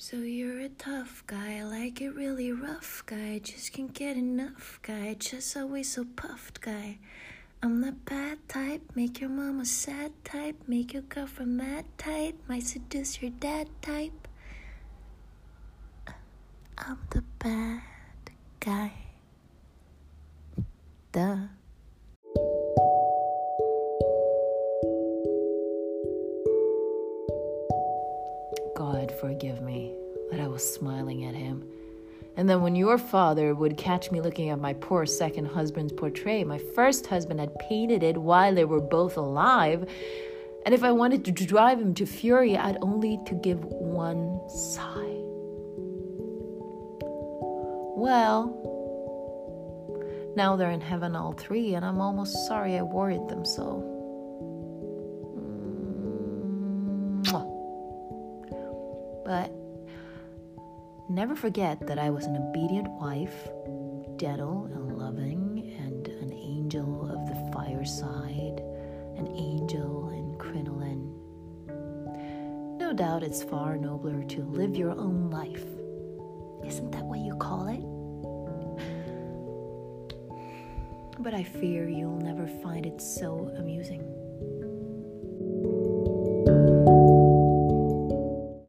So you're a tough guy, I like it really rough guy, just can't get enough guy, just always so puffed guy. I'm the bad type, make your mama sad type, make your girlfriend mad type, might seduce your dad type. I'm the bad guy. Duh. God forgive me that I was smiling at him. And then when your father would catch me looking at my poor second husband's portrait, my first husband had painted it while they were both alive. And if I wanted to drive him to fury, I'd only to give one sigh. Well, now they're in heaven all three, and I'm almost sorry I worried them so. But never forget that I was an obedient wife, gentle and loving, and an angel of the fireside, an angel in crinoline. No doubt it's far nobler to live your own life. Isn't that what you call it? But I fear you'll never find it so amusing.